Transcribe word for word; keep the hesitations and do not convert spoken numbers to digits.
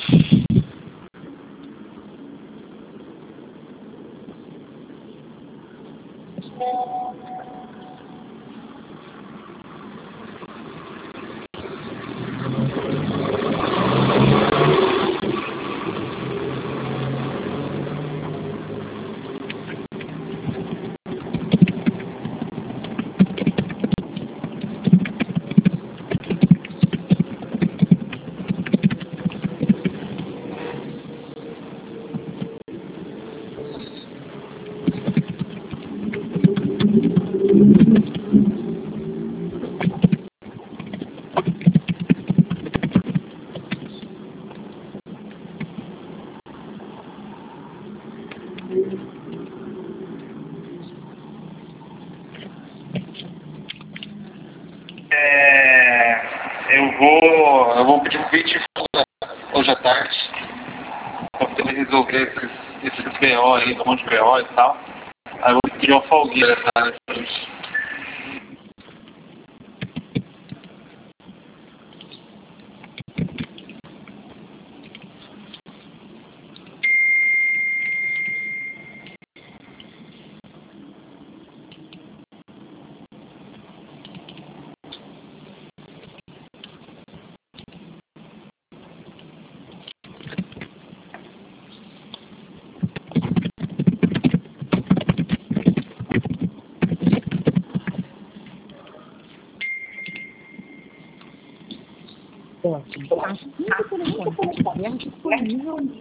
É, eu vou, eu vou pedir um vídeo hoje à tarde para poder resolver esses, esses B O aí, um monte de B O e tal. Aí eu vou pedir uma folgueira, tá? Ótimo. Assim que o telefone estiver disponível,